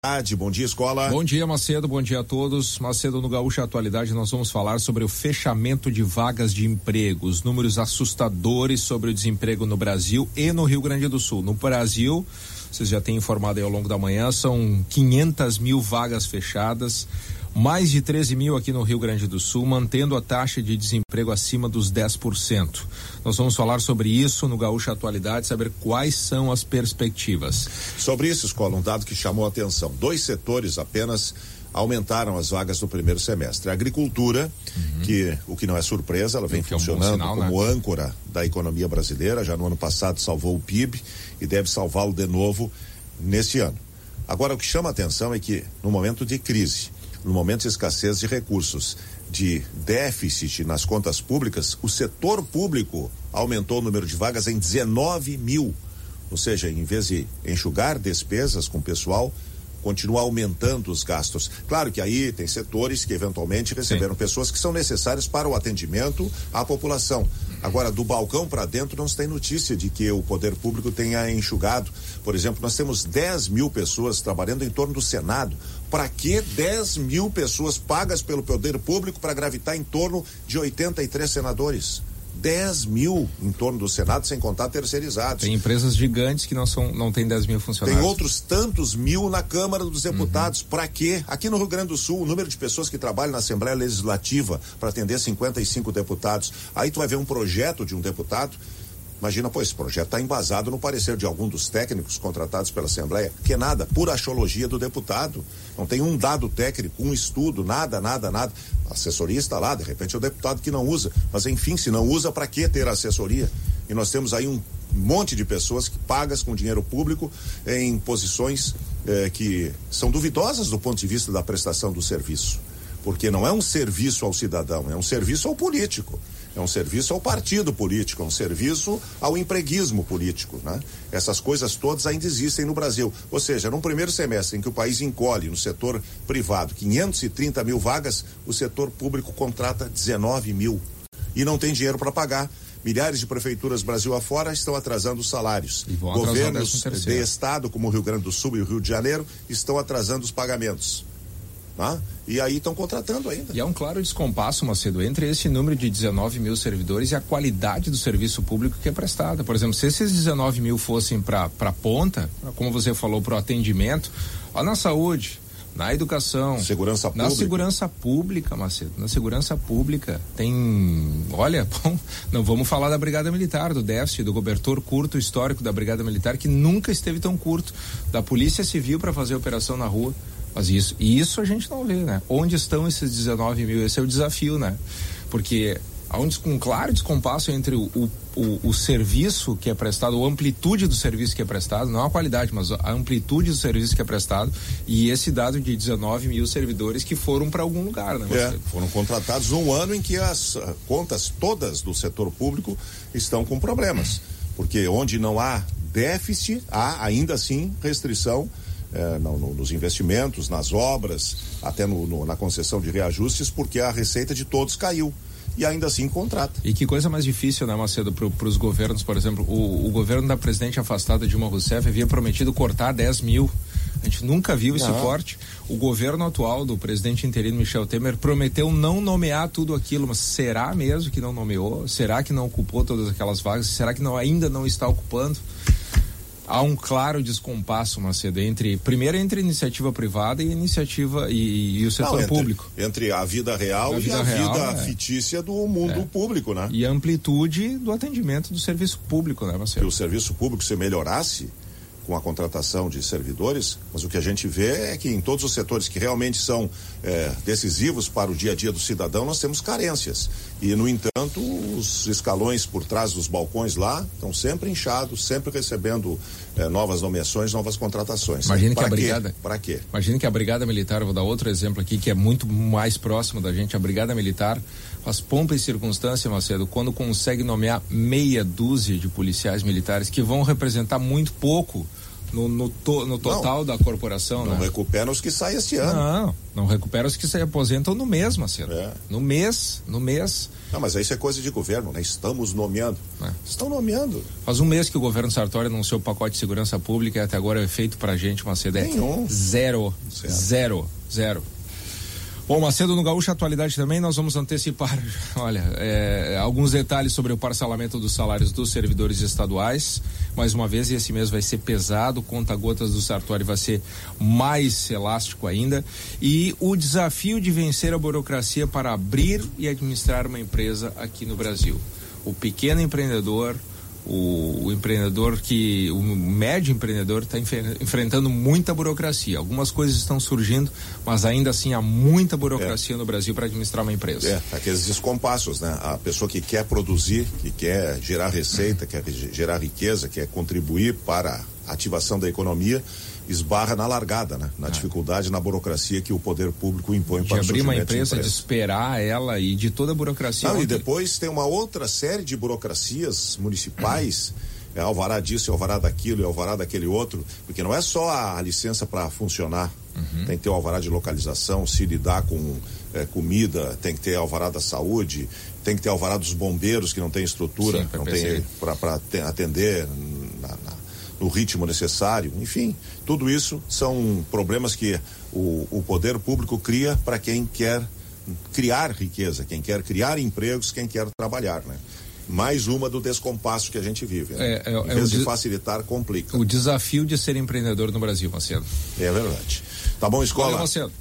Bom dia, escola. Bom dia, Macedo. Bom dia a todos. Macedo, no Gaúcha Atualidade nós vamos falar sobre o fechamento de vagas de emprego, os números assustadores sobre o desemprego no Brasil e no Rio Grande do Sul. No Brasil, vocês já têm informado aí ao longo da manhã, são 500 mil vagas fechadas, mais de 13 mil aqui no Rio Grande do Sul, mantendo a taxa de desemprego acima dos 10%. Nós vamos falar sobre isso no Gaúcha Atualidade, saber quais são as perspectivas. Sobre isso, escola, um dado que chamou a atenção: 2 setores apenas aumentaram as vagas no primeiro semestre. A agricultura, que o que não é surpresa, ela vem funcionando como âncora da economia brasileira, já no ano passado salvou o PIB e deve salvá-lo de novo neste ano. Agora, o que chama a atenção é que no momento de crise, no momento de escassez de recursos, de déficit nas contas públicas, o setor público aumentou o número de vagas em 19 mil. Ou seja, em vez de enxugar despesas com o pessoal, continua aumentando os gastos. Claro que aí tem setores que eventualmente receberam pessoas que são necessárias para o atendimento à população. Agora, do balcão para dentro não se tem notícia de que o poder público tenha enxugado. Por exemplo, nós temos 10 mil pessoas trabalhando em torno do Senado. Para que 10 mil pessoas pagas pelo poder público para gravitar em torno de 83 senadores? 10 mil em torno do Senado, sem contar terceirizados. Tem empresas gigantes que não tem 10 mil funcionários. Tem outros tantos mil na Câmara dos Deputados. Para quê? Aqui no Rio Grande do Sul, o número de pessoas que trabalham na Assembleia Legislativa para atender 55 deputados. Aí tu vai ver um projeto de um deputado. Imagina, esse projeto está embasado no parecer de algum dos técnicos contratados pela Assembleia, que é nada, pura achologia do deputado. Não tem um dado técnico, um estudo, nada. A assessoria está lá, de repente é o deputado que não usa. Mas enfim, se não usa, para que ter assessoria? E nós temos aí um monte de pessoas que pagas com dinheiro público em posições que são duvidosas do ponto de vista da prestação do serviço. Porque não é um serviço ao cidadão, é um serviço ao político. É um serviço ao partido político, é um serviço ao empreguismo político, né? Essas coisas todas ainda existem no Brasil. Ou seja, num primeiro semestre em que o país encolhe no setor privado 530 mil vagas, o setor público contrata 19 mil e não tem dinheiro para pagar. Milhares de prefeituras Brasil afora estão atrasando os salários. Governos de estado, como o Rio Grande do Sul e o Rio de Janeiro, estão atrasando os pagamentos. E aí estão contratando ainda. E há um claro descompasso, Macedo, entre esse número de 19 mil servidores e a qualidade do serviço público que é prestado. Por exemplo, se esses 19 mil fossem para ponta, como você falou, para o atendimento, na saúde, na educação, na segurança pública, Macedo, na segurança pública tem, não vamos falar da Brigada Militar, do déficit, do cobertor curto histórico da Brigada Militar, que nunca esteve tão curto, da Polícia Civil para fazer operação na rua. Mas isso a gente não vê, né? Onde estão esses 19 mil? Esse é o desafio, né? Porque há um claro descompasso entre o serviço que é prestado, a amplitude do serviço que é prestado, não a qualidade, mas a amplitude do serviço que é prestado, e esse dado de 19 mil servidores que foram para algum lugar, né? Foram contratados num ano em que as contas todas do setor público estão com problemas, porque onde não há déficit, há ainda assim restrição nos investimentos, nas obras, até na concessão de reajustes, porque a receita de todos caiu. E ainda assim contrata. E que coisa mais difícil, né, Macedo, para os governos, por exemplo, o governo da presidente afastada Dilma Rousseff havia prometido cortar 10 mil. A gente nunca viu esse corte. O governo atual do presidente interino Michel Temer prometeu não nomear tudo aquilo, mas será mesmo que não nomeou? Será que não ocupou todas aquelas vagas? Será que ainda não está ocupando? Há um claro descompasso, Macedo, entre iniciativa privada e iniciativa e o setor público. Entre a vida real e a vida fictícia do mundo público, né? E a amplitude do atendimento do serviço público, né, Macedo? Se o serviço público se melhorasse com a contratação de servidores, mas o que a gente vê é que em todos os setores que realmente são decisivos para o dia a dia do cidadão, nós temos carências. E, no entanto, os escalões por trás dos balcões lá estão sempre inchados, sempre recebendo novas nomeações, novas contratações. Imagina que a brigada... Para quê? Imagina que a Brigada Militar, vou dar outro exemplo aqui, que é muito mais próximo da gente, a Brigada Militar faz pompa e circunstância, Macedo, quando consegue nomear meia dúzia de policiais militares que vão representar muito pouco no total da corporação, não né? recupera os que saem este ano. Não recupera os que se aposentam no mês, Macedo. No mês. Não, mas isso é coisa de governo, né? Estamos nomeando. Estão nomeando. Faz um mês que o governo Sartori anunciou o pacote de segurança pública e até agora é feito pra gente, Macedo. Nenhum. Zero. Bom, Macedo, no Gaúcho Atualidade também nós vamos antecipar, olha, alguns detalhes sobre o parcelamento dos salários dos servidores estaduais. Mais uma vez, esse mês vai ser pesado, o conta-gotas do Sartori vai ser mais elástico ainda. E o desafio de vencer a burocracia para abrir e administrar uma empresa aqui no Brasil. O pequeno empreendedor, o médio empreendedor está enfrentando muita burocracia. Algumas coisas estão surgindo, mas ainda assim há muita burocracia no Brasil para administrar uma empresa. Aqueles descompassos, né? A pessoa que quer produzir, que quer gerar receita, quer gerar riqueza, quer contribuir para a ativação da economia, esbarra na largada, né? Na dificuldade, na burocracia que o poder público impõe para o abrir uma empresa, de esperar ela e de toda a burocracia. E depois tem uma outra série de burocracias municipais, alvará disso, alvará daquilo, alvará daquele outro, porque não é só a licença para funcionar, tem que ter o alvará de localização, se lidar com comida, tem que ter alvará da saúde, tem que ter alvará dos bombeiros que não tem estrutura, não tem para atender no ritmo necessário, enfim, tudo isso são problemas que o poder público cria para quem quer criar riqueza, quem quer criar empregos, quem quer trabalhar, né? Mais uma do descompasso que a gente vive, né? Em vez de facilitar, complica. O desafio de ser empreendedor no Brasil, Macedo. É verdade. Tá bom, Escola? Valeu, Macedo.